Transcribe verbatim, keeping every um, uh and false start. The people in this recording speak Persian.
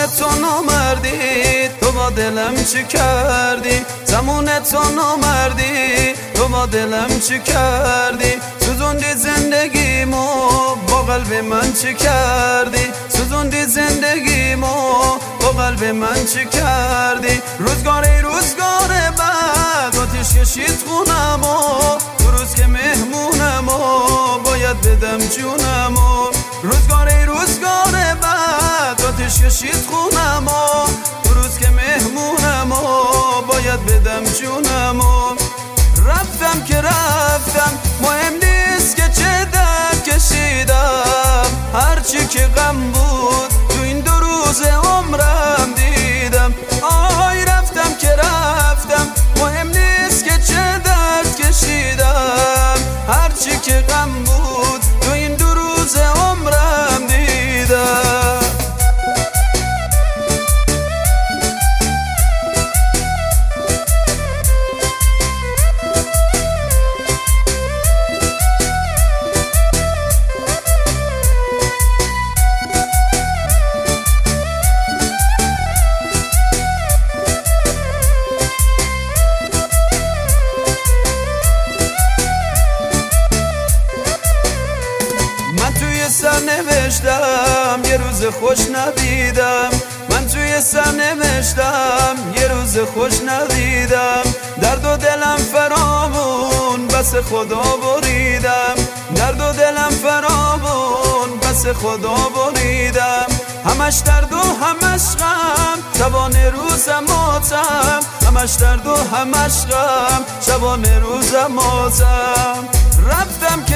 زمان تو نامردی تو با دلم چی کردی؟ زمان تو نامردی تو با دلم چی کردی؟ سوزوندی زندگیمو با قلب من چی کردی؟ سوزوندی زندگیمو با قلب من چی کردی؟ روزگاری روزگار بعد آتیش کشید خونمو، دو روز که مهمونمو باید بدم جونمو. روزگاری روزگار بعد آتیش کشید خونمو، دو روز که مهمونمو باید بدم جونمو. رفتم که رفتم مهم نیست که چه درد کشیدم، هرچی که غم بود تو این دو روز عمرم دیدم. آی رفتم که رفتم مهم نیست که چه درد کشیدم، هرچی که غم بود تو این دو روز عمرم دیدم. سر نوشتم یه روز خوش ندیدم، من توی سر نوشتم یه روز خوش ندیدم. درد و دلم فرامون بس خدا بریدم، درد و دلم فرامون بس خدا بریدم. همش درد و همش غم شبانه روزم ماتم، همش درد و همش غم شبانه روزم ماتم. رفتم که